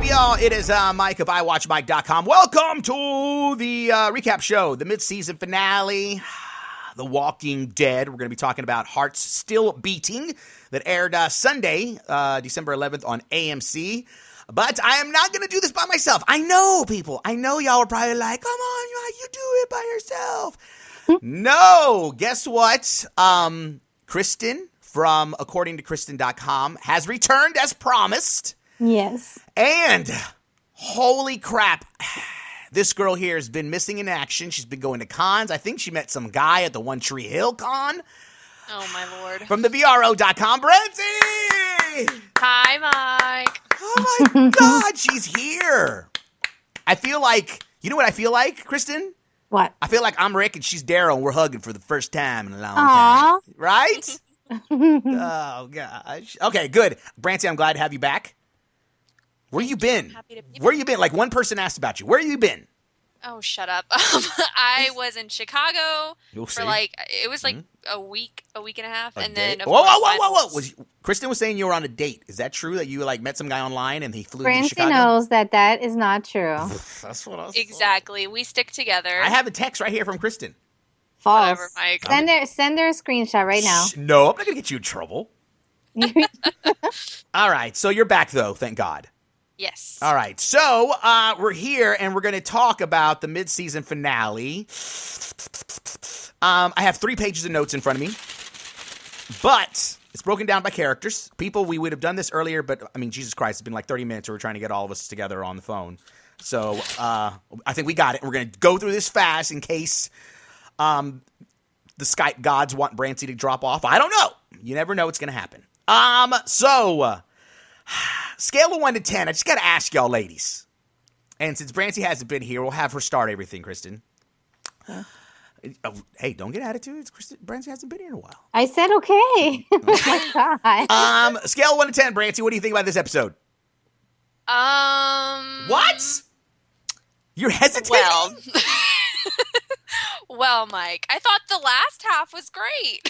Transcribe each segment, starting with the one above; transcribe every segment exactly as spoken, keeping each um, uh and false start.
y'all? It is uh, Mike of I Watch Mike dot com. Welcome to the uh, recap show, the mid-season finale, The Walking Dead. We're going to be talking about Hearts Still Beating that aired uh, Sunday, uh, December eleventh on A M C. But I am not going to do this by myself. I know, people. I know y'all are probably like, come on, you do it by yourself. No. Guess what? Um, Kristen from according to kristen dot com has returned as promised. Yes. And holy crap, this girl here has been missing in action. She's been going to cons. I think she met some guy at the One Tree Hill con. Oh, my Lord. From the V R O dot com, Brenty! Hi, Mike. Oh, my God, she's here. I feel like, you know what I feel like, Kristen? What? I feel like I'm Rick and she's Daryl and we're hugging for the first time in a long Aww. time. Right? Oh, gosh. Okay, good. Branty, I'm glad to have you back. Where you been? Happy to be Where you been? Like one person asked about you. Where you been? Oh, shut up. Um, I was in Chicago You'll for see. like, it was like Mm-hmm. a week, a week and a half. A and date? then, of whoa, whoa, course, whoa, whoa, whoa! finals. Was Kristen was saying you were on a date? Is that true? That you like met some guy online and he flew to Francie Chicago? knows that that is not true. That's what I was. Exactly. We stick together. I have a text right here from Kristen. False. Whatever, Mike. Send her, send her a screenshot right now. Shh, no, I'm not gonna get you in trouble. All right, so you're back though. Thank God. Yes. All right, so uh, we're here and we're going to talk about the mid-season finale. Um, I have three pages of notes in front of me, but it's broken down by characters. People, we would have done this earlier, but I mean, Jesus Christ, it's been like thirty minutes. We're trying to get all of us together on the phone, so uh, I think we got it. We're going to go through this fast in case um, the Skype gods want Brancy to drop off. I don't know. You never know what's going to happen. Um, so. Uh, Scale of one to ten. I just got to ask y'all, ladies. And since Brancy hasn't been here, we'll have her start everything, Kristen. Huh? Oh, hey, don't get attitudes. Kristen, Brancy hasn't been here in a while. I said okay. Oh my God. Um, scale of one to ten, Brancy. What do you think about this episode? Um. What? You're hesitating? Well. Well, Mike, I thought the last half was great.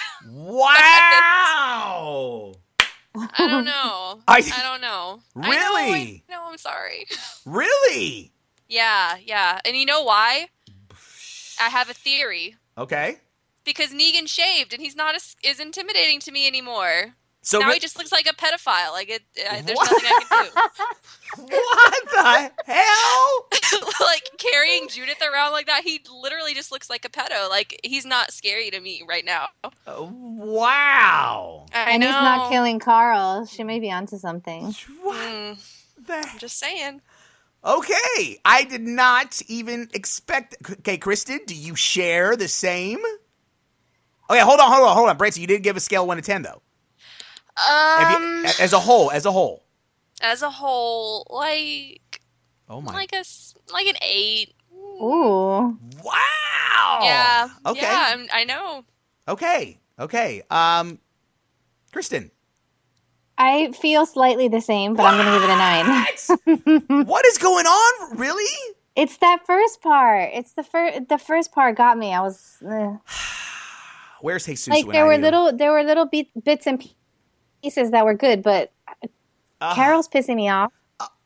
Wow. I don't know. I, I don't know. Really? I know, I know, I'm sorry. Really? Yeah, yeah. And you know why? I have a theory. Okay. Because Negan shaved, and he's not as, as intimidating to me anymore. So now re- he just looks like a pedophile. Like it, uh, there's What? nothing I can do. What the hell? Like carrying Judith around like that, he literally just looks like a pedo. Like he's not scary to me right now. Uh, wow. I and know. he's not killing Carl. She may be onto something. What Mm, the I'm just saying. Okay, I did not even expect. Okay, Kristen, do you share the same? Okay, hold on, hold on, hold on, Brancy. You did give a scale of one to ten, though. Have Um, you- as a whole, as a whole. as a whole, like, Oh my! like a s- like an eight. Ooh. Wow. Yeah. Okay. Yeah, I'm, I know. Okay. Okay. Um, Kristen. I feel slightly the same, but I'm going to give it a nine. What is going on? Really? It's that first part. It's the first. The first part got me. I was uh, Where's Jesus? like, when there I were need him? little, there were little beat, bits and pieces that were good, but Uh, Carol's pissing me off.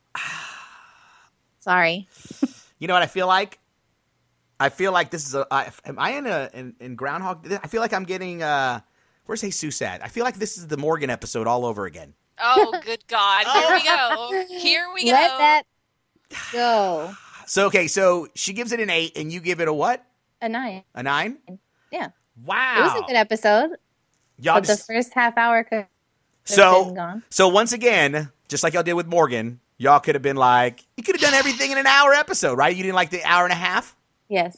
Sorry. You know what I feel like? I feel like this is a. I, am I in a in, in Groundhog? I feel like I'm getting. Uh, where's Jesus at? I feel like this is the Morgan episode all over again. Oh, good God. Here we go. Here we go. Let that go. So okay, so she gives it an eight, and you give it a what? A nine. A nine? Yeah. Wow. It was a good episode. Y'all But just the first half hour could have been so gone. so once again, just like y'all did with Morgan, y'all could have been like, you could have done everything in an hour episode, right? You didn't like the hour and a half? Yes.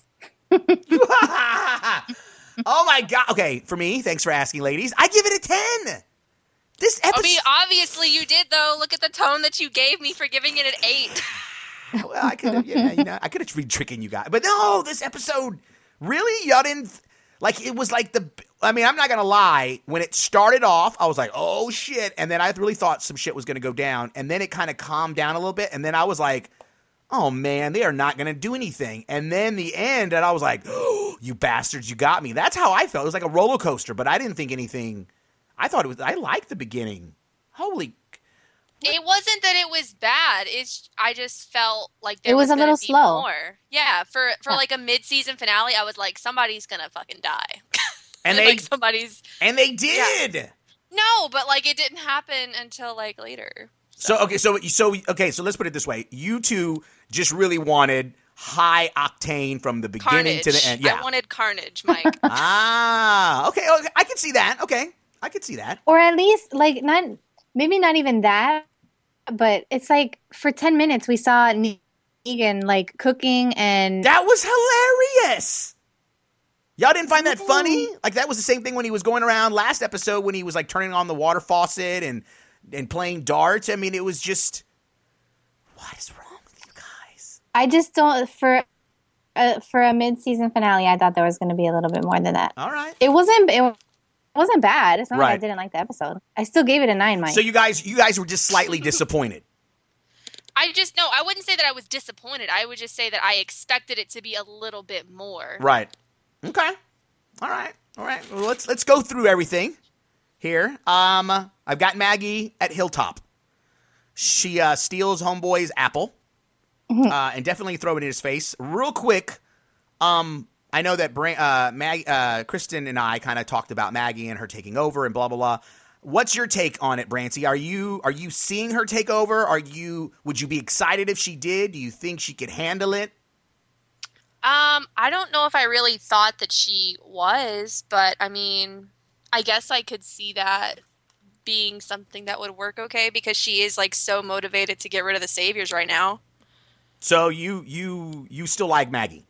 Oh my God. Okay, for me, thanks for asking, ladies. I give it a ten. This episode. I mean, obviously you did, though. Look at the tone that you gave me for giving it an eight. Well, I could have, yeah, you know, I could have been tricking you guys, but no, this episode, really, y'all didn't like. It was like the. I mean, I'm not gonna lie. When it started off, I was like, "Oh shit!" And then I really thought some shit was gonna go down, and then it kind of calmed down a little bit, and then I was like, "Oh man, they are not gonna do anything." And then the end, and I was like, "Oh, you bastards, you got me." That's how I felt. It was like a roller coaster, but I didn't think anything. I thought it was. I liked the beginning. Holy. It wasn't that it was bad. It's I just felt like there It was a gonna little be slow. more. Yeah, for for Yeah. like a mid-season finale, I was like, somebody's gonna fucking die. And they like somebody's and they did. no, but like it didn't happen until like later. So okay, so so okay, so let's put it this way: you two just really wanted high octane from the beginning Carnage. to the end. Yeah. I wanted carnage, Mike. ah, okay, okay, I can see that. Okay, I can see that. Or at least, like, not maybe not even that, but it's like for ten minutes we saw Negan like cooking and That was hilarious. Y'all didn't find that funny? Like that was the same thing when he was going around last episode when he was like turning on the water faucet and and playing darts. I mean, it was just, what is wrong with you guys? I just don't for uh, for a mid-season finale. I thought there was going to be a little bit more than that. All right. It wasn't. It wasn't bad. It's not like I Right. didn't like the episode. I still gave it a nine, Mike. So you guys, you guys were just slightly disappointed. I just no, I wouldn't say that I was disappointed. I would just say that I expected it to be a little bit more. Right. Okay. All right. All right. Well, let's let's go through everything here. Um, I've got Maggie at Hilltop. She uh, steals Homeboy's apple uh, and definitely throw it in his face. Real quick, um, I know that Bra- uh, Mag- uh, Kristen and I kind of talked about Maggie and her taking over and blah blah blah. What's your take on it, Brancy? Are you are you seeing her take over? Are you would you be excited if she did? Do you think she could handle it? Um, I don't know if I really thought that she was, but I mean, I guess I could see that being something that would work okay because she is like so motivated to get rid of the saviors right now. So you you you still like Maggie?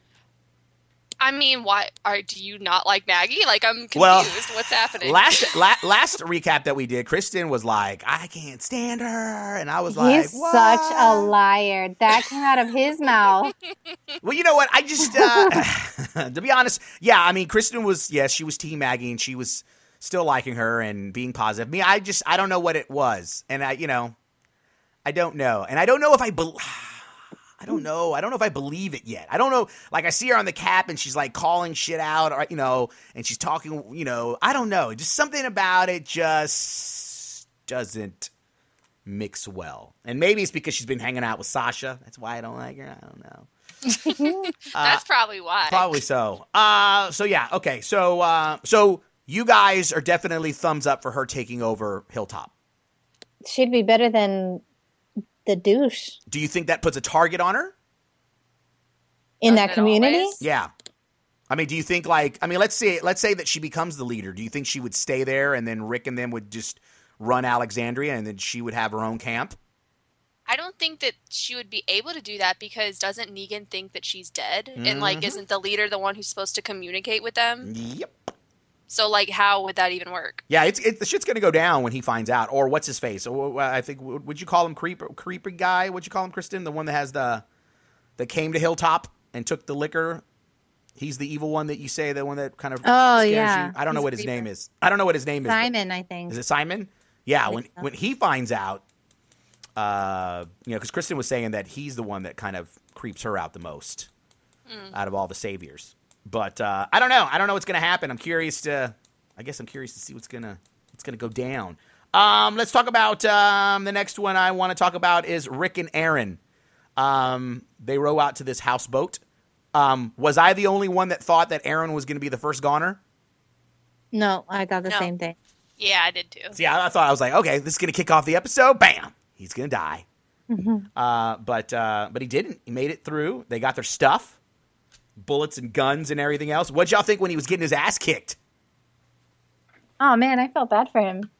I mean, why are do you not like Maggie? Like I'm confused. Well, What's happening? Last la- last recap that we did, Kristen was like, "I can't stand her," and I was like, He's what? such a liar. That came out of his mouth. Well, you know what? I just, uh, to be honest, yeah. I mean, Kristen was, yes, she was Team Maggie, and she was still liking her and being positive. Me, I just, I don't know what it was, and I, you know, I don't know, and I don't know if I believe. I don't know. I don't know if I believe it yet. I don't know. Like, I see her on the cap and she's like calling shit out, or, you know, and she's talking, you know, I don't know. Just something about it just doesn't mix well. And maybe it's because she's been hanging out with Sasha. That's why I don't like her. I don't know. That's probably why. Probably so. Uh, so yeah. Okay. So, uh, so you guys are definitely thumbs up for her taking over Hilltop. She'd be better than the douche Do you think that puts a target on her? in Doesn't that it community. always? Yeah. I mean, do you think like, I mean, let's say, let's say that she becomes the leader. Do you think she would stay there and then Rick and them would just run Alexandria and then she would have her own camp? I don't think that she would be able to do that because doesn't Negan think that she's dead? And like, Mhm. isn't the leader the one who's supposed to communicate with them? Yep. So like, how would that even work? Yeah, it's it, the shit's gonna go down when he finds out. Or what's his face? Or, uh, I think would you call him creep creepy guy? Would you call him Kristen? The one that has the that came to Hilltop and took the liquor. He's the evil one that you say, the one that kind of Oh, scares yeah. you. I don't know He's what a his creeper. name is. I don't know what his name is. Simon, I think. Is it Simon? Yeah, I when think so. when he finds out, uh, you know, because Kristen was saying that he's the one that kind of creeps her out the most out of all the saviors. But uh, I don't know. I don't know what's going to happen. I'm curious to. I guess I'm curious to see what's gonna what's gonna go down. Um, let's talk about um, the next one. I want to talk about is Rick and Aaron. Um, they row out to this houseboat. Um, was I the only one that thought that Aaron was going to be the first goner? No, I thought the No. same thing. Yeah, I did too. See, I, I thought I was like, okay, this is going to kick off the episode. Bam, he's going to die. Uh, but uh, but he didn't. He made it through. They got their stuff, bullets and guns and everything else. What'd y'all think when he was getting his ass kicked? Oh man, I felt bad for him.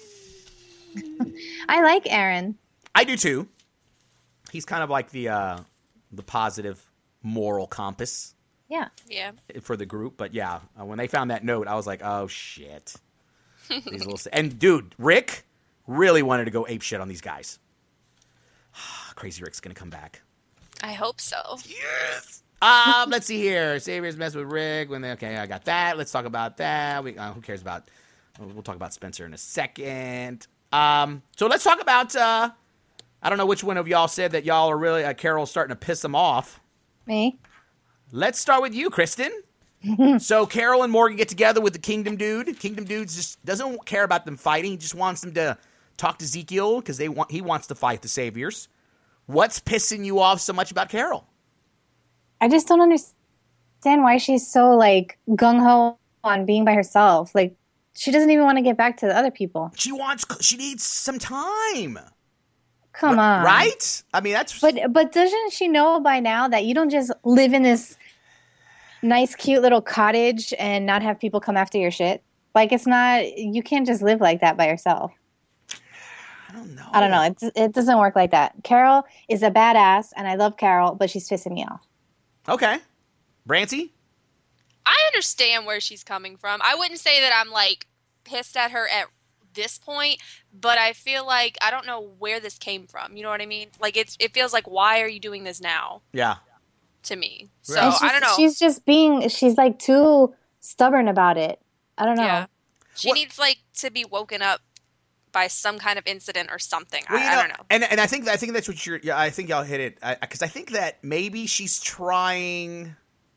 I like Aaron. I do too. He's kind of like the uh, the positive moral compass Yeah. Yeah. for the group. But yeah, uh, when they found that note, I was like, oh shit. These little s- and dude, Rick really wanted to go ape shit on these guys. Crazy Rick's gonna come back. I hope so. Yes. Um, let's see here. Saviors mess with Rick when they okay. I got that. Let's talk about that. We uh, who cares about? We'll talk about Spencer in a second. Um, so let's talk about. Uh, I don't know which one of y'all said that y'all are really uh, Carol's starting to piss them off. Me. Let's start with you, Kristen. So Carol and Morgan get together with the Kingdom Dude. Kingdom Dude just doesn't care about them fighting. He just wants them to talk to Ezekiel because they want he wants to fight the Saviors. What's pissing you off so much about Carol? I just don't understand why she's so like gung ho on being by herself. Like she doesn't even want to get back to the other people. She wants. She needs some time. Come on, right? I mean, that's. But but doesn't she know by now that you don't just live in this nice, cute little cottage and not have people come after your shit? Like it's not. You can't just live like that by yourself. I don't know. I don't know. It it doesn't work like that. Carol is a badass, and I love Carol, but she's pissing me off. Okay, Brancy. I understand where she's coming from. I wouldn't say that I'm like pissed at her at this point, but I feel like I don't know where this came from. You know what I mean? Like it's it feels like, why are you doing this now? Yeah. To me. So Right. She's- I don't know. She's just being. She's like too stubborn about it. I don't know. Yeah. She What- needs like to be woken up by some kind of incident or something. Well, I, you I know, don't know. And and I think I think that's what you're. Yeah, I think y'all hit it because I, I think that maybe she's trying.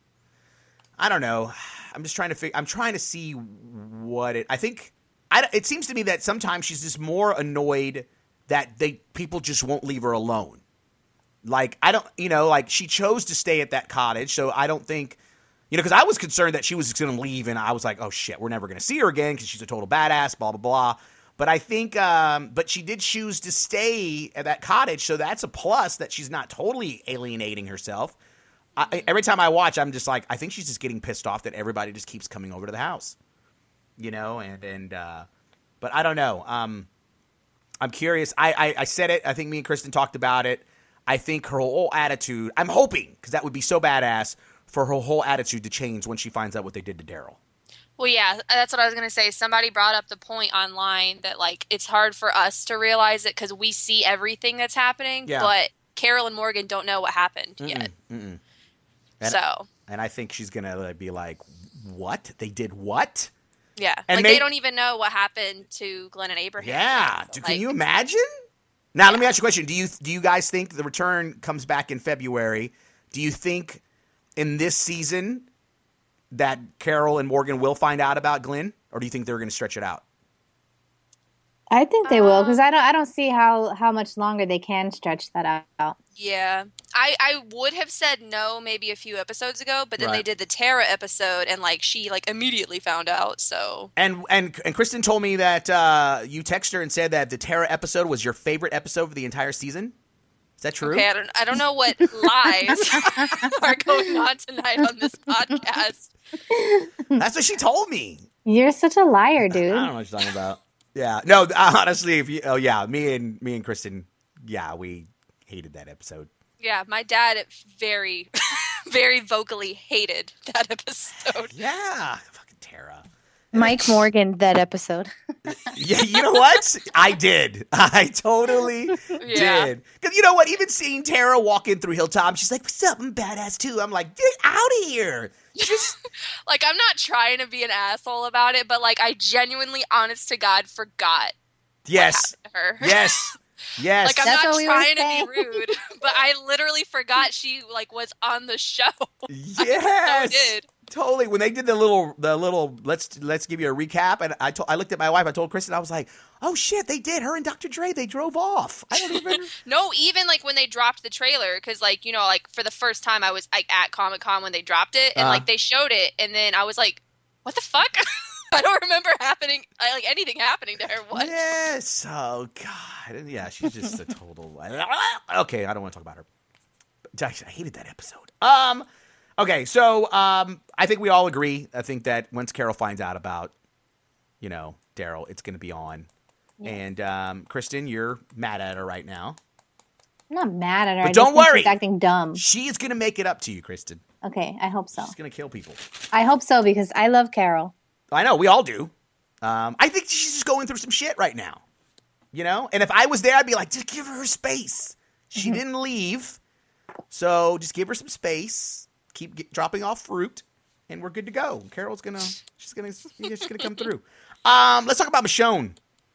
I don't know. I'm just trying to figure. I'm trying to see what it. I think. I, it seems to me that sometimes she's just more annoyed that they people just won't leave her alone. Like I don't, you know, like she chose to stay at that cottage, so I don't think, you know, because I was concerned that she was going to leave, and I was like, oh shit, we're never going to see her again because she's a total badass, blah blah blah. But I think, um, but she did choose to stay at that cottage, so that's a plus that she's not totally alienating herself. I, every time I watch, I'm just like, I think she's just getting pissed off that everybody just keeps coming over to the house, you know, and and uh, but I don't know. Um, I'm curious. I, I I said it. I think me and Kristen talked about it. I think her whole attitude. I'm hoping because that would be so badass for her whole attitude to change when she finds out what they did to Daryl. Well, yeah, that's what I was going to say. Somebody brought up the point online that, like, it's hard for us to realize it because we see everything that's happening, Yeah. but Carol and Morgan don't know what happened Mm-mm, yet. mm-mm. And, So, and I think she's going to be like, what? They did what? yeah. And like, may- they don't even know what happened to Glenn and Abraham. Yeah. yet. Do, Like, can you imagine? Now, let me ask you a question. Do you do you guys think the return comes back in February? Do you think in this season that Carol and Morgan will find out about Glenn, or do you think they're going to stretch it out? I think they will because Um, I don't. I don't see how how much longer they can stretch that out. Yeah. I, I would have said no maybe a few episodes ago, but then Right. they did the Tara episode, and, like, she, like, immediately found out, so... And and and Kristen told me that uh, you texted her and said that the Tara episode was your favorite episode of the entire season. Is that true? Okay, I don't, I don't know what lies are going on tonight on this podcast. That's what she told me. You're such a liar, I dude. don't know what you're talking about. Yeah, no, honestly, if you, oh yeah, me and me and Kristen, yeah, we hated that episode. Yeah, my dad very, very vocally hated that episode. Yeah, fucking Tara. Mike Morgan, that episode. Yeah, you know what? I did. I totally Yeah. did. Because you know what? Even seeing Tara walk in through Hilltop, she's like, "What's up? I'm badass too." I'm like, "Get out of here!" Just Like, I'm not trying to be an asshole about it, but, like, I genuinely, honest to God, forgot yes, what happened to her. yes, yes. Like, I'm That's not what we were trying to saying. be rude, but I literally forgot she, like, was on the show. yes. So did. Totally. When they did the little, the little, let's let's give you a recap, and I told, I looked at my wife. I told Kristen, I was like, "Oh shit, they did." Her and Doctor Dre, they drove off. I don't even. No, even like when they dropped the trailer, because like you know, like for the first time, I was like at Comic Con when they dropped it, and Uh-huh. like they showed it, and then I was like, "What the fuck?" I don't remember happening, I- like anything happening to her. What? Yes. Oh God. And yeah, she's just a total. Okay, I don't want to talk about her. But I hated that episode. Um. Okay, so um, I think we all agree. I think that once Carol finds out about, you know, Daryl, it's going to be on. Yes. And um, Kristen, you're mad at her right now. I'm not mad at her. But I just don't think worry. she's acting dumb. She's going to make it up to you, Kristen. Okay, I hope so. She's going to kill people. I hope so because I love Carol. I know, we all do. Um, I think she's just going through some shit right now. You know? And if I was there, I'd be like, just give her her space. She Mhm. didn't leave. So just give her some space. Keep get, dropping off fruit. And we're good to go. Carol's going to, she's going to, she's going to come through. Um, let's talk about Michonne.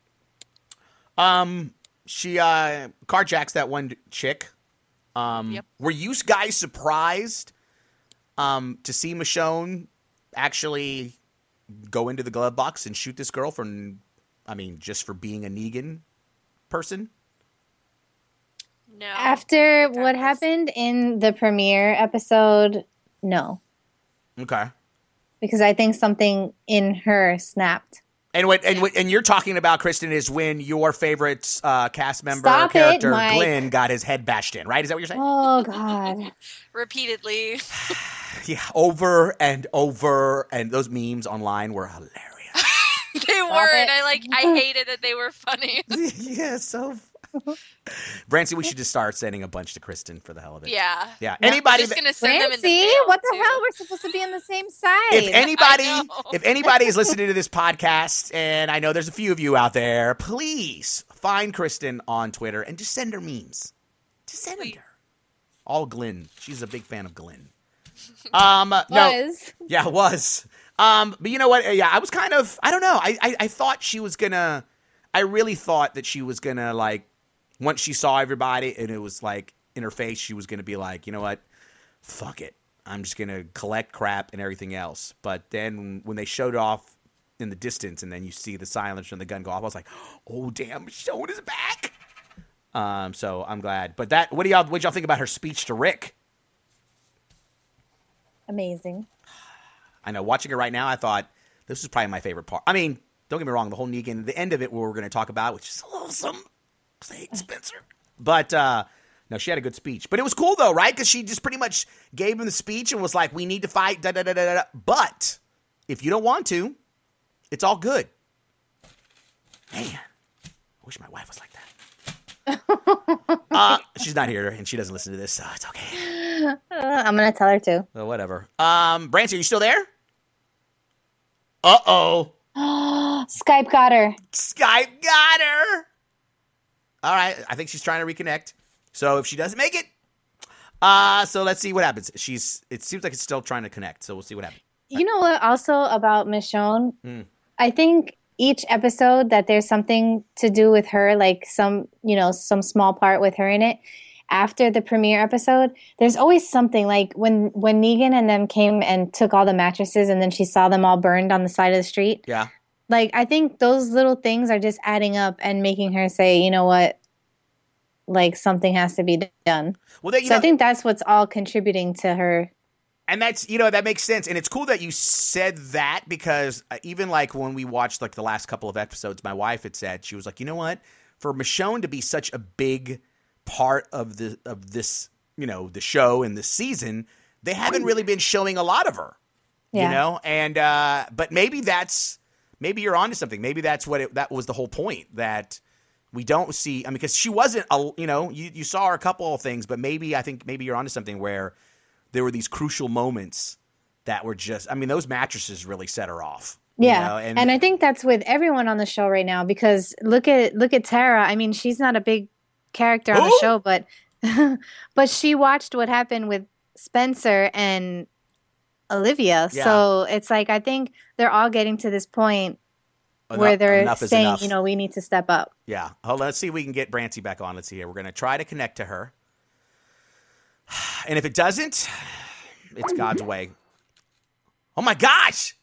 Um, she uh, carjacks that one chick. Um, Yep. Were you guys surprised um, to see Michonne actually go into the glove box and shoot this girl for, I mean, just for being a Negan? person? No. After That what was- happened in the premiere episode, no. Okay. Because I think something in her snapped. And what and what and you're talking about, Kristen, is when your favorite uh, cast member Stop it, character Mike. Glenn got his head bashed in, right? Is that what you're saying? Oh, God. Repeatedly. Yeah, over and over, and those memes online were hilarious. They were, and I like I hated that they were funny. Yeah, so. Brancy, we should just start sending a bunch to Kristen for the hell of it. Yeah. Yeah. I'm Anybody just that, gonna send them in the Nancy, mail, what the too. hell? We're supposed to be on the same side. if anybody, I know. if anybody is listening to this podcast, and I know there's a few of you out there, please find Kristen on Twitter and just send her memes. Just send them to her. All Glenn. She's a big fan of Glenn. Um, no, Was. yeah, it was. Um, but you know what? Yeah, I was kind of. I don't know. I, I I thought she was gonna. I really thought that she was gonna like. Once she saw everybody and it was like in her face, she was going to be like, you know what? Fuck it. I'm just going to collect crap and everything else. But then when they showed off in the distance and then you see the silencer and the gun go off, I was like, oh, damn, Michonne is back. Um, so I'm glad. But that, what do y'all, what y'all think about her speech to Rick? Amazing. I know, watching it right now, I thought this was probably my favorite part. I mean, don't get me wrong, the whole Negan, the end of it, what we're going to talk about, which is awesome. I hate Spencer. But, uh, no, she had a good speech. But it was cool, though, right? Because she just pretty much gave him the speech and was like, we need to fight, da da da da da. But if you don't want to, it's all good. Man, I wish my wife was like that. uh, she's not here, and she doesn't listen to this, so it's okay. Uh, I'm going to tell her to. So whatever. Um, Brancy, are you still there? Uh-oh. Skype got her. Skype got her. All right, I think she's trying to reconnect. So if she doesn't make it, uh, so let's see what happens. She's. It seems like it's still trying to connect, so we'll see what happens. You know what? Also about Michonne, Mm. I think each episode that there's something to do with her, like some, you know, some small part with her in it. After the premiere episode, there's always something like when when Negan and them came and took all the mattresses, and then she saw them all burned on the side of the street. Yeah. Like, I think those little things are just adding up and making her say, you know what, like something has to be done. Well, that, you So know, I think that's what's all contributing to her. and that's you know that makes sense, and it's cool that you said that because uh, even like when we watched like the last couple of episodes, my wife had said she was like, you know what, for Michonne to be such a big part of the of this, you know, the show and the season, they haven't really been showing a lot of her. Yeah. You know, and uh, but maybe that's maybe you're onto something. Maybe that's what it, that was the whole point, that we don't see. I mean, because she wasn't, a, you know, you, you saw her a couple of things, but maybe I think maybe you're onto something where there were these crucial moments that were just. I mean, those mattresses really set her off. you Yeah. know, and, I think that's with everyone on the show right now, because look at look at Tara. I mean, she's not a big character on Who? the show, but but she watched what happened with Spencer and Olivia. Yeah. So it's like, I think they're all getting to this point enough, where they're enough is saying, enough. you know, we need to step up. Yeah. Hold on. Let's see if we can get Brancy back on. Let's see here. We're going to try to connect to her. And if it doesn't, it's God's way. Oh my gosh.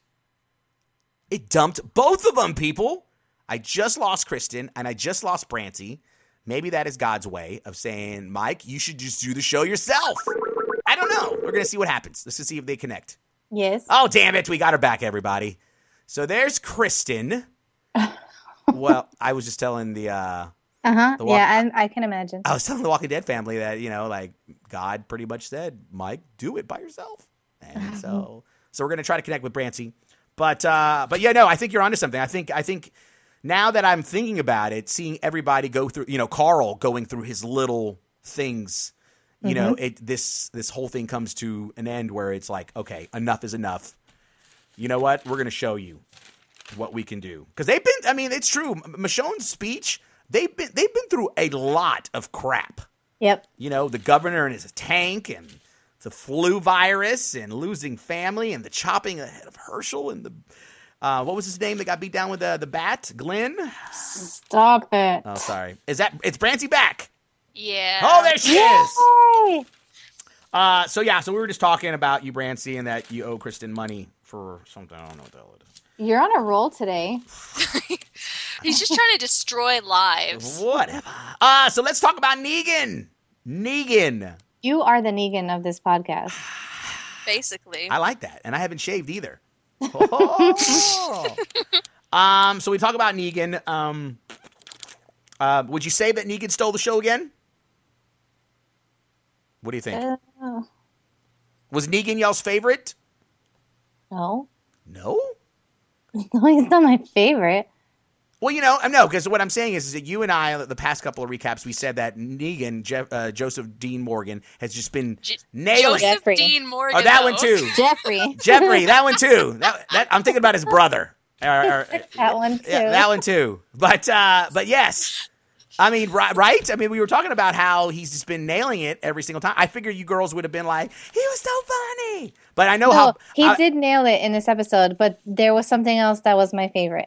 It dumped both of them, people. I just lost Kristen and I just lost Brancy. Maybe that is God's way of saying, Mike, you should just do the show yourself. I don't know. We're going to see what happens. Let's just see if they connect. Yes. Oh, damn it. We got her back, everybody. So there's Kristen. Well, I was just telling the, uh, Uh-huh. the walk- Yeah, I, I can imagine. I was telling the Walking Dead family that, you know, like God pretty much said, Mike, do it by yourself. And so, so we're going to try to connect with Brancy. But, uh, but yeah, no, I think you're onto something. I think, I think now that I'm thinking about it, seeing everybody go through, you know, Carl going through his little things, you know, it, this, this whole thing comes to an end where it's like, okay, enough is enough. You know what? We're going to show you what we can do. Cause they've been, I mean, it's true. M- Michonne's speech, they've been, they've been through a lot of crap. Yep. You know, the governor and his tank and the flu virus and losing family and the chopping ahead of Herschel and the, uh, what was his name that got beat down with the, the bat? Glenn? Stop it. Oh, sorry. Is that, it's Brancy back. Yeah. Oh, there she is. Yay! Uh, so yeah, so we were just talking about you, Brancy, and that you owe Kristen money for something. I don't know what the hell it is. You're on a roll today. He's just trying to destroy lives. Whatever. Uh, so let's talk about Negan. Negan. You are the Negan of this podcast. Basically. I like that. And I haven't shaved either. Oh. um, so we talk about Negan. Um, uh, would you say that Negan stole the show again? What do you think? Uh, Was Negan y'all's favorite? no. No? No, he's not my favorite. Well, you know, no, because what I'm saying is, is that you and I, the past couple of recaps, we said that Negan, Jeff, uh, Joseph Dean Morgan, has just been J- nailing. Joseph Jeffrey. Dean Morgan. Oh, that though. one too. Jeffrey. Jeffrey, that one too. That, that I'm thinking about his brother. Or- or- That one too. yeah, that one too. But uh, but yes, I mean, right, right? I mean, we were talking about how he's just been nailing it every single time. I figure you girls would have been like, he was so funny. But I know No, how he I- did nail it in this episode, but there was something else that was my favorite.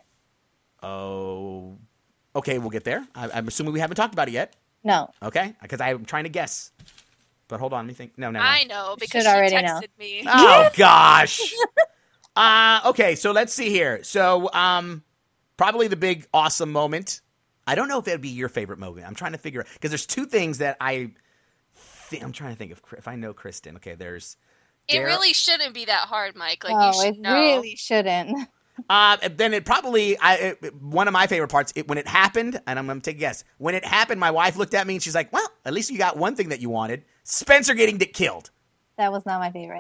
Oh, okay, we'll get there. I, I'm assuming we haven't talked about it yet. No. Okay, because I'm trying to guess. But hold on, let me think. No, no, no. I know because should she already texted know. me. Oh gosh. uh, okay, so let's see here. So, um, probably the big awesome moment. I don't know if that'd be your favorite moment. I'm trying to figure out because there's two things that I. Think, I'm trying to think of if I know Kristen. Okay, there's. It Daryl- really shouldn't be that hard, Mike. Like Oh, you should it know. really shouldn't. Uh, then it probably I it, one of my favorite parts it, when it happened, and I'm gonna take a guess. When it happened, my wife looked at me and she's like, "Well, at least you got one thing that you wanted: Spencer getting dick killed." That was not my favorite.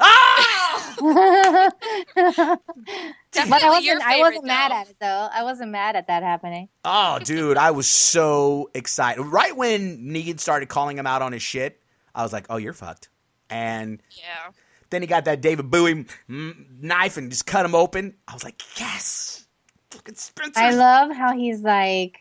Ah! Definitely But I wasn't. your I favorite, wasn't mad though. at it though. I wasn't mad at that happening. Oh, dude, I was so excited. Right when Negan started calling him out on his shit, I was like, "Oh, you're fucked." And Yeah. then he got that David Bowie mm, knife and just cut him open. I was like, "Yes, fucking Spencer." I love how he's like,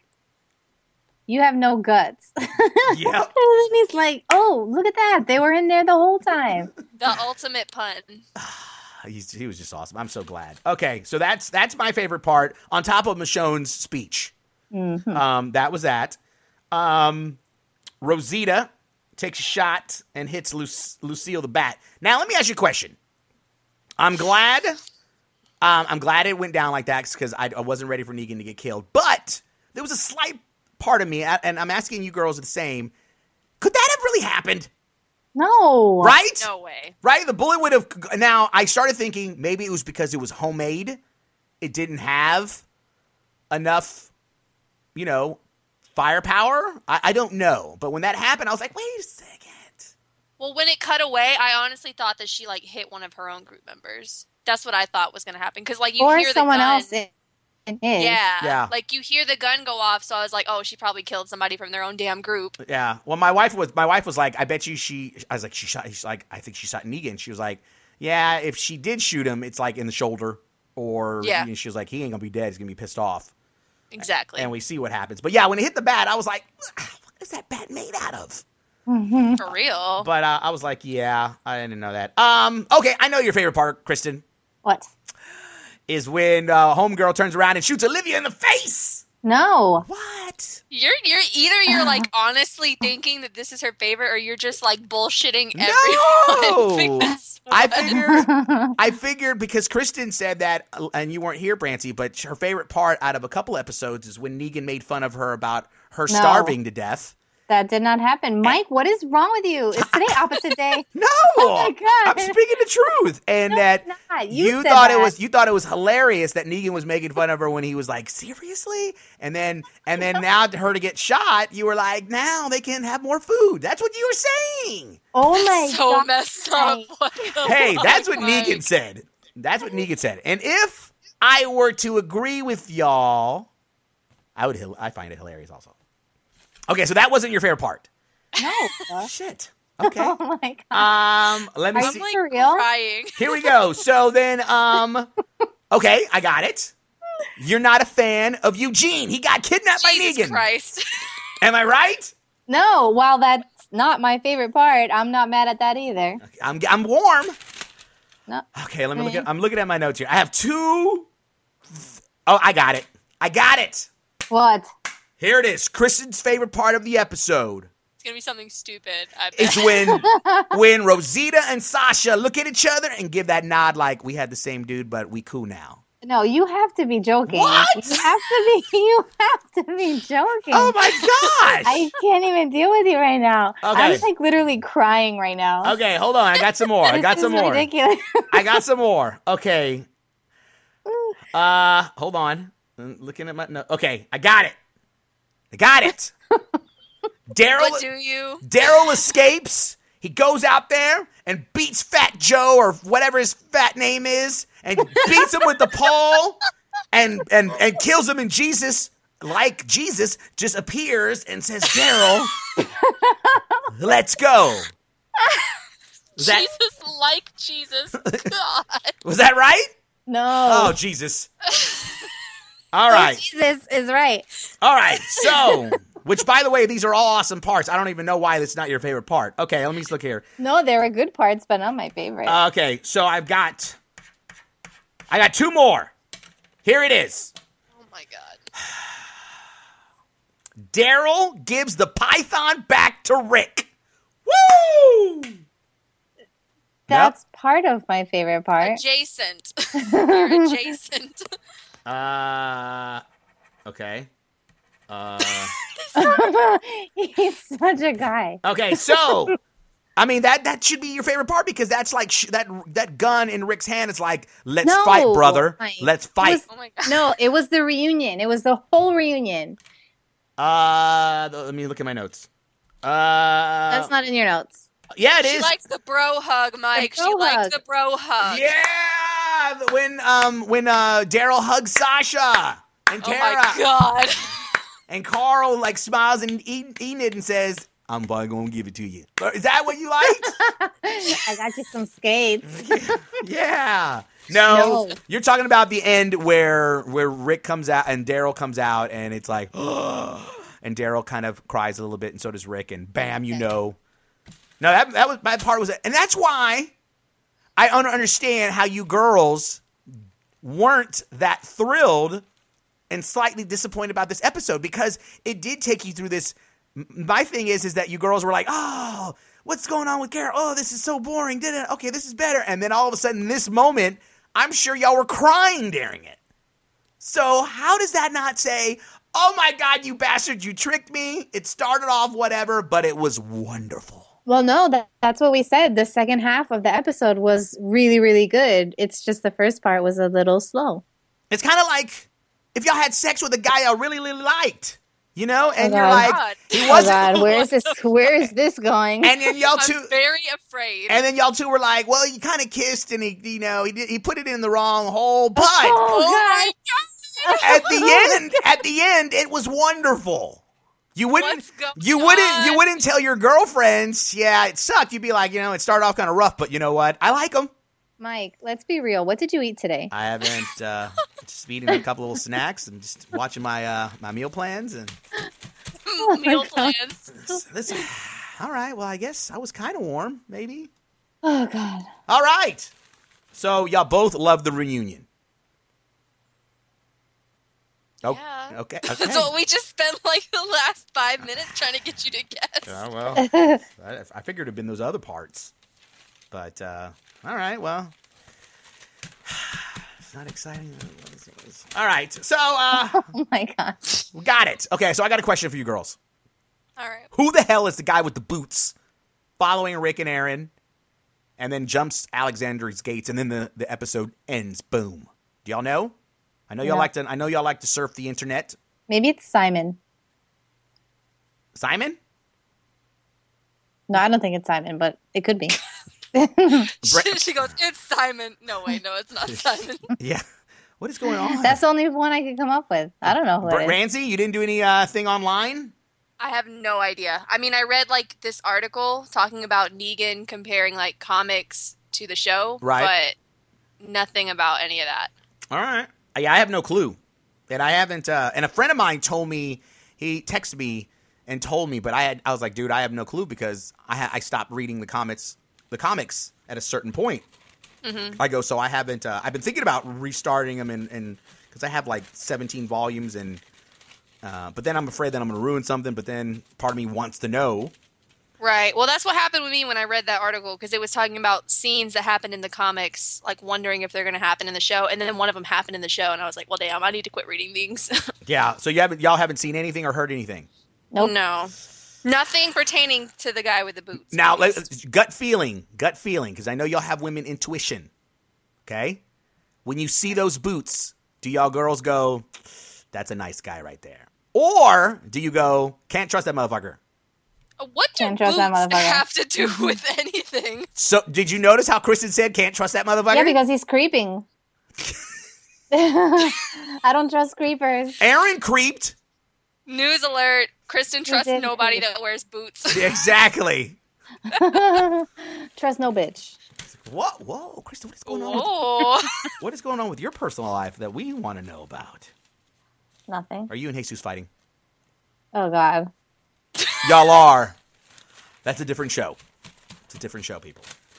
"You have no guts." Yep. And then he's like, "Oh, look at that! They were in there the whole time." The ultimate pun. He's, he was just awesome. I'm so glad. Okay, so that's that's my favorite part. On top of Michonne's speech, Mhm. um, that was that. Um, Rosita takes a shot and hits Lu- Lucille the Bat. Now, let me ask you a question. I'm glad. Um, I'm glad it went down like that because I, I wasn't ready for Negan to get killed. But there was a slight part of me, and I'm asking you girls the same. Could that have really happened? No. Right? No way. Right? The bullet would have. Now, I started thinking maybe it was because it was homemade. It didn't have enough, you know, firepower. I, I don't know. But when that happened, I was like, wait a second. Well, when it cut away, I honestly thought that she like hit one of her own group members. That's what I thought was going to happen because like you Or hear someone the gun. else in, in his. Yeah. Yeah. Like you hear the gun go off, so I was like, oh, she probably killed somebody from their own damn group. Yeah. Well, my wife was. My wife was like, I bet you she. I was like, she shot. She's like, I think she shot Negan. She was like, yeah. If she did shoot him, it's like in the shoulder, or Yeah. you know, she was like, he ain't gonna be dead. He's gonna be pissed off. Exactly. And we see what happens. But yeah, when it hit the bat, I was like, what is that bat made out of? Mhm. For real. But uh, I was like, yeah, I didn't know that. Um, okay, I know your favorite part, Kristen, What? is when uh, Homegirl turns around and shoots Olivia in the face. No. What? You're you're either you're like honestly thinking that this is her favorite, or you're just like bullshitting No! everyone. Because I figured, I figured because Kristen said that, and you weren't here, Brancy, but her favorite part out of a couple episodes is when Negan made fun of her about her No. starving to death. That did not happen. Mike, what is wrong with you? Is today opposite day? No, Oh my God. I'm speaking the truth, and No, that it's not. you, You said thought it that. was you thought it was hilarious that Negan was making fun of her when he was like, seriously, and then and then now to her to get shot, you were like, now they can have more food. That's what you were saying. Oh my so god. messed up. What the Hey, fuck, that's what Mike? Negan said. That's what Negan said. And if I were to agree with y'all, I would. I find it hilarious also. Okay, so that wasn't your favorite part. No. Shit. Okay. Oh my god. Um, let me Are I'm see. you like for real? crying. Here we go. So then, um, okay, I got it. You're not a fan of Eugene. He got kidnapped by Jesus Negan. Christ. Am I right? No, while that's not my favorite part, I'm not mad at that either. I'm I'm warm. No. Okay, let me look Mm. at. I'm looking at my notes here. I have two. Oh, I got it. I got it. What? Here it is. Kristen's favorite part of the episode. It's gonna be something stupid. I bet. It's when when Rosita and Sasha look at each other and give that nod like we had the same dude, but we cool now. No, you have to be joking. What? You have to be. You have to be joking. Oh my gosh! I can't even deal with you right now. Okay. I'm like literally crying right now. Okay, hold on. I got some more. I got This some is more. ridiculous. I got some more. Okay. Uh, hold on. I'm looking at my no. Okay, I got it. I got it. Daryl. What do you? Daryl escapes. He goes out there and beats Fat Joe or whatever his fat name is, and beats him with the pole, and and and kills him. And Jesus, like Jesus, just appears and says, "Daryl, let's go." Was that, Jesus, like Jesus. God. was that right? No. Oh, Jesus. All right. Jesus is right. All right. So, which, by the way, these are all awesome parts. I don't even know why that's not your favorite part. Okay, let me just look here. No, there were good parts, but not my favorite. Uh, okay, so I've got, I got two more. Here it is. Oh my God. Daryl gives the python back to Rick. Woo! That's part of my favorite part. Adjacent. You're adjacent. Uh, okay. Uh, He's such a guy. okay, so, I mean, that, that should be your favorite part because that's like, sh- that that gun in Rick's hand is like, let's No, fight, brother. Mike. Let's It fight. was- Oh my God. No, it was the reunion. It was the whole reunion. Uh, let me look at my notes. Uh, That's not in your notes. yeah, it She is. likes the bro hug, Mike. bro She likes hug. the bro hug. Yeah, when um when uh Daryl hugs Sasha and Oh Tara, my God. and Carl like smiles and eat, eating it and says, "I'm probably gonna give it to you." Is that what you liked? I got you some skates. Yeah. No, No. you're talking about the end where where Rick comes out and Daryl comes out and it's like, and Daryl kind of cries a little bit and so does Rick and bam, you know. No, that that was my part was, and that's why I don't understand how you girls weren't that thrilled and slightly disappointed about this episode because it did take you through this. M- My thing is, is that you girls were like, oh, what's going on with Carol? Oh, this is so boring. Did it? Okay, this is better. And then all of a sudden, in this moment, I'm sure y'all were crying during it. So how does that not say, oh my God, you bastard, you tricked me. It started off whatever, but it was wonderful. Well, no, that, that's what we said. The second half of the episode was really, really good. It's just the first part was a little slow. It's kind of like if y'all had sex with a guy y'all really, really liked, you know, and Oh, you're God. like, God. he Oh wasn't. God, where is this? Where is this going? And then y'all I'm two, very afraid. and then y'all two were like, well, you kind of kissed, and he, you know, he did, he put it in the wrong hole, but Oh, my God. at the end, at the end, it was wonderful. You wouldn't, What's going you wouldn't, you on? wouldn't tell your girlfriends, yeah, it sucked. You'd be like, you know, it started off kind of rough, but you know what? I like them. Mike, let's be real. What did you eat today? I haven't, uh, just eating a couple little snacks and just watching my, uh, my meal plans and Meal plans. listen. All right, well, I guess I was kind of warm, maybe. Oh God. All right. So y'all both love the reunion. Oh, Yeah. okay. That's Okay. what we just spent like the last five minutes trying to get you to guess. Oh, well, I, I figured it'd been those other parts. But, uh, all right, well. It's not exciting. All right, so, uh, Oh my God. we got it. Okay, so I got a question for you girls. All right. Who the hell is the guy with the boots following Rick and Aaron and then jumps Alexander's gates and then the, the episode ends? Boom. Do y'all know? I know y'all No. like to I know y'all like to surf the internet. Maybe it's Simon. Simon? No, I don't think it's Simon, but it could be. Bre- she goes, it's Simon. No, wait, no, it's not Simon. Yeah. What is going on? That's the only one I could come up with. I don't know who Br- it is. Ramsey, you didn't do any uh, thing online? I have no idea. I mean, I read like this article talking about Negan comparing like comics to the show, Right. but nothing about any of that. All right. Yeah, I have no clue. And I haven't uh, and a friend of mine told me, he texted me and told me, but I had I was like, dude, I have no clue because I ha- I stopped reading the comics the comics at a certain point. Mm-hmm. I go, so I haven't uh, I've been thinking about restarting them and and cuz I have like seventeen volumes and uh, but then I'm afraid that I'm going to ruin something, but then part of me wants to know. Right. Well, that's what happened with me when I read that article because it was talking about scenes that happened in the comics, like wondering if they're going to happen in the show, and then one of them happened in the show, and I was like, "Well, damn, I need to quit reading things." Yeah. So you haven't, y'all haven't seen anything or heard anything. Nope. No, nothing pertaining to the guy with the boots. Now, please. let, gut feeling, gut feeling, because I know y'all have women intuition. Okay, when you see those boots, do y'all girls go, "That's a nice guy right there," or do you go, "Can't trust that motherfucker"? What do Can't boots trust that motherfucker. have to do with anything? So, did you notice how Kristen said, "Can't trust that motherfucker"? Yeah, because he's creeping. I don't trust creepers. Aaron creeped. News alert: Kristen trusts did nobody creep. that wears boots. Exactly. Trust no bitch. What? Whoa, Kristen, what is going on? With, Oh, what is going on with your personal life that we want to know about? Nothing. Are you and Jesus fighting? Oh God. Y'all are. That's a different show. It's a different show, people.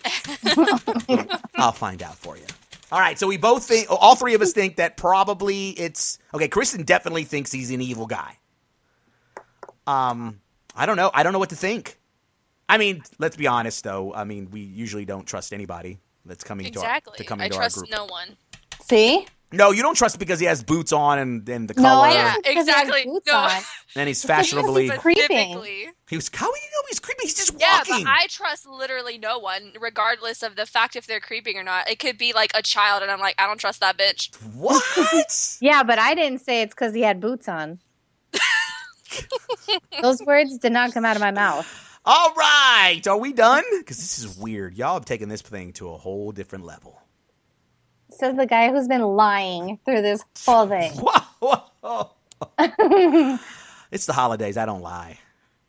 I'll find out for you. All right, so we both think, all three of us think that probably it's, okay, Kristen definitely thinks he's an evil guy. Um, I don't know. I don't know what to think. I mean, let's be honest, though. I mean, we usually don't trust anybody that's coming exactly. to our, to come I into our trust group. no one. See? No, you don't trust because he has boots on and, and the No, color. I Yeah, don't think 'cause he has exactly. boots No. on. And he's fashionably. He's creeping. Specifically. He was, how do you know he's creepy? He's just Yeah, walking. but I trust literally no one, regardless of the fact if they're creeping or not. It could be like a child, and I'm like, I don't trust that bitch. What? Yeah, but I didn't say it's because he had boots on. Those words did not come out of my mouth. All right. Are we done? Because this is weird. Y'all have taken this thing to a whole different level. Says the guy who's been lying through this whole thing. Whoa, whoa. It's the holidays. I don't lie.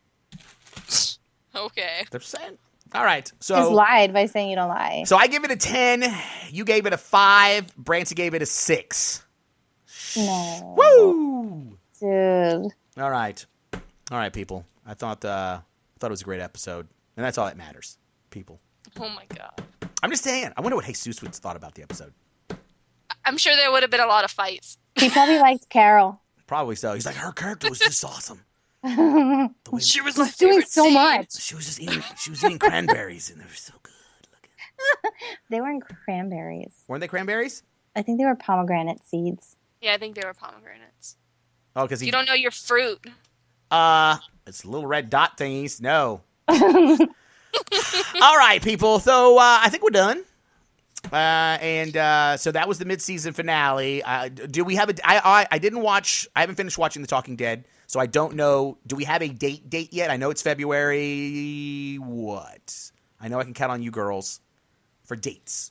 Okay. They're saying. All right. Just So, lied by saying you don't lie. so I give it a ten. You gave it a five. Brancy gave it a six. No. Woo! Dude. All right. All right, people. I thought uh, I thought it was a great episode. And that's all that matters, people. Oh my god. I'm just saying. I wonder what Jesus would thought about the episode. I'm sure there would have been a lot of fights. He probably liked Carol. Probably so. He's like, her character was just awesome. The way She was my He's doing favorite so scene. much. she was just eating. She was eating cranberries, and they were so good looking. They weren't cranberries. Weren't they cranberries? I think they were pomegranate seeds. Yeah, I think they were pomegranates. Oh, because he. You don't know your fruit. Uh, it's little red dot thingies. No. All right, people. So uh, I think we're done. Uh, and uh, so that was the mid-season finale. Uh, do we have a? I, I I didn't watch. I haven't finished watching The Talking Dead, so I don't know. Do we have a date date yet? I know it's February. What? I know I can count on you girls for dates.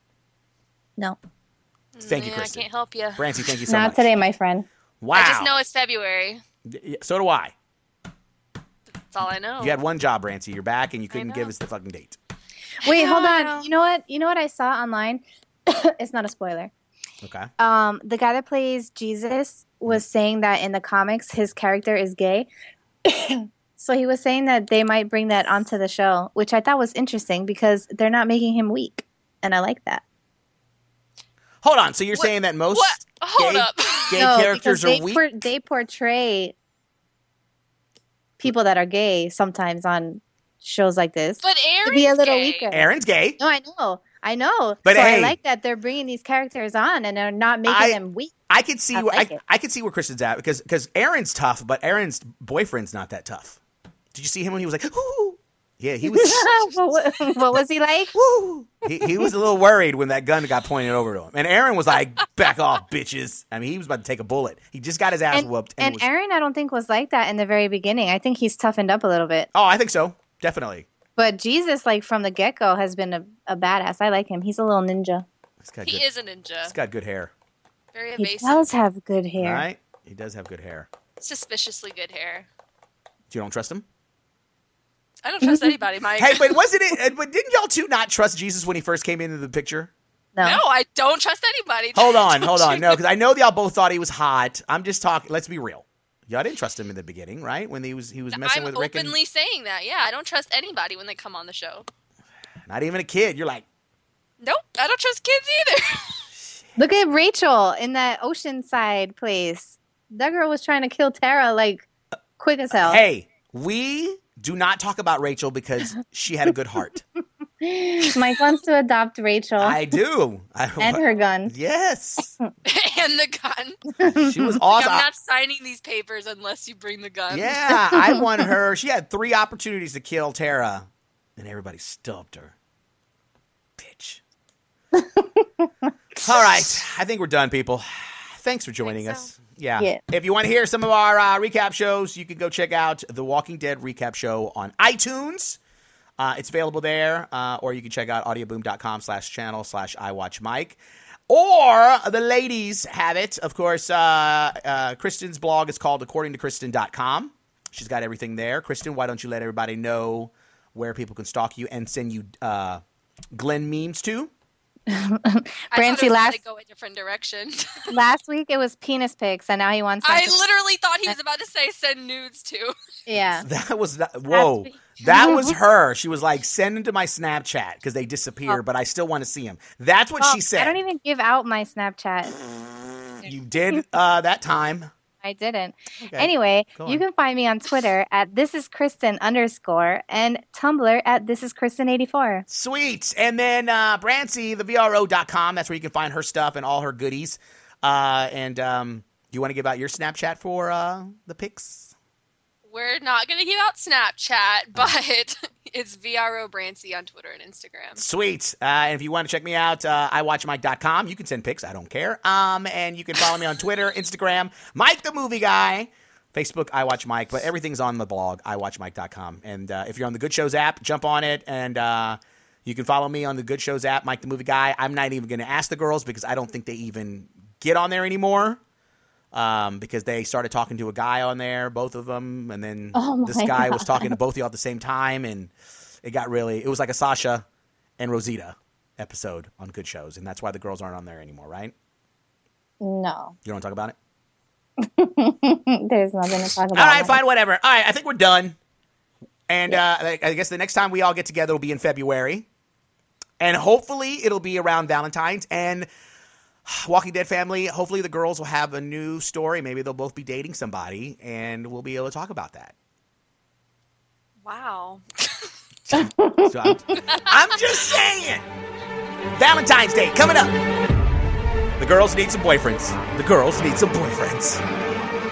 No. Thank you, Yeah, Kristen. I can't help you. Brancy, thank you so Not much. today, my friend. Wow. I just know it's February. D- So do I. That's all I know. You had one job, Brancy. You're back, and you couldn't know. give us the fucking date. Wait, hold I on. know. You know what? You know what I saw online? It's not a spoiler. Okay. Um, the guy that plays Jesus was saying that in the comics his character is gay. So he was saying that they might bring that onto the show, which I thought was interesting because they're not making him weak, and I like that. Hold on. So you're What- saying that most What? Hold gay, up. gay No, characters because are they weak? por- they portray people that are gay sometimes on shows like this But to Aaron's be a little gay. weaker. Aaron's gay. No, I know, I know. But so hey- I like that they're bringing these characters on and they're not making I- them weak. I could see I where like I, it. I could see where Kristen's at because because Aaron's tough, but Aaron's boyfriend's not that tough. Did you see him when he was like, "Ooh"? Yeah, he was. what, wa- what was he like? Woo! He, he was a little worried when that gun got pointed over to him, and Aaron was like, "Back off, bitches!" I mean, he was about to take a bullet. He just got his ass And, whooped. and it was, Aaron, I don't think was like that in the very beginning. I think he's toughened up a little bit. oh, I think so, definitely. But Jesus, like from the get go, has been a, a badass. I like him. He's a little ninja. He's got He good, is a ninja. he's got good hair. Very He evasive. does have good hair. Right? He does have good hair. Suspiciously good hair. You don't trust him? I don't trust anybody, Mike. Hey, but wasn't it? But didn't y'all two not trust Jesus when he first came into the picture? No. No, I don't trust anybody. Hold on, hold Don't on. you? No, because I know y'all both thought he was hot. I'm just talking. Let's be real. Y'all didn't trust him in the beginning, right? When he was he was messing I'm with Rick and openly saying that. Yeah, I don't trust anybody when they come on the show. not even a kid. You're like, Nope, I don't trust kids either. Look at Rachel in that Oceanside place. That girl was trying to kill Tara like quick as hell. hey, we Do not talk about Rachel because she had a good heart. Mike wants to adopt Rachel. I do. I, and her gun. Yes. And the gun. She was Like, awesome. I'm not signing these papers unless you bring the gun. Yeah, I won her. She had three opportunities to kill Tara, and everybody stopped her. Bitch. All right. I think we're done, people. Thanks for joining so. us. Yeah. Yeah. If you want to hear some of our uh, recap shows, you can go check out the Walking Dead recap show on iTunes. Uh, it's available there, uh, or you can check out audioboom.com slash channel slash iWatchMike. Or the ladies have it. Of course, uh, uh, Kristen's blog is called according to kristen dot com. She's got everything there. Kristen, why don't you let everybody know where people can stalk you and send you uh, Glenn memes to? I Brancy, thought it was last going to go a different direction. last week it was penis pics, and now he wants. I them to- literally thought he was about to say send nudes too. yeah. That was not, whoa. week. That was her. She was like, send them to my Snapchat because they disappear, Oh. but I still want to see them. That's what Well, she said. I don't even give out my Snapchat. You did uh, that time. I didn't. Okay. Anyway, Go you on. can find me on Twitter at this is Kristen underscore and Tumblr at this is Kristen eighty-four. Sweet. And then uh, Brancy, the V R O dot com. That's where you can find her stuff and all her goodies. Uh, and um, you want to give out your Snapchat for uh, the pics? We're not going to give out Snapchat, but it's V R O Brancy on Twitter and Instagram. Sweet. Uh, and if you want to check me out, uh, i watch mike dot com. You can send pics. I don't care. Um, and you can follow me on Twitter, Instagram, Mike the Movie Guy, Facebook, iWatchMike. But everything's on the blog, i watch mike dot com. And uh, if you're on the Good Shows app, jump on it. And uh, you can follow me on the Good Shows app, Mike the Movie Guy. I'm not even going to ask the girls because I don't think they even get on there anymore. Um, because they started talking to a guy on there, both of them, and then Oh this my guy God. was talking to both of y'all at the same time, and it got really, it was like a Sasha and Rosita episode on Good Shows, and that's why the girls aren't on there anymore, right? No. You don't want to talk about it? There's nothing to talk about. All right, fine, whatever. All right, I think we're done. And uh, I I guess the next time we all get together will be in February, and hopefully it'll be around Valentine's. And Walking Dead family, hopefully the girls will have a new story. Maybe they'll both be dating somebody, and we'll be able to talk about that. Wow. So I'm, I'm just saying. Valentine's Day coming up. The girls need some boyfriends. The girls need some boyfriends.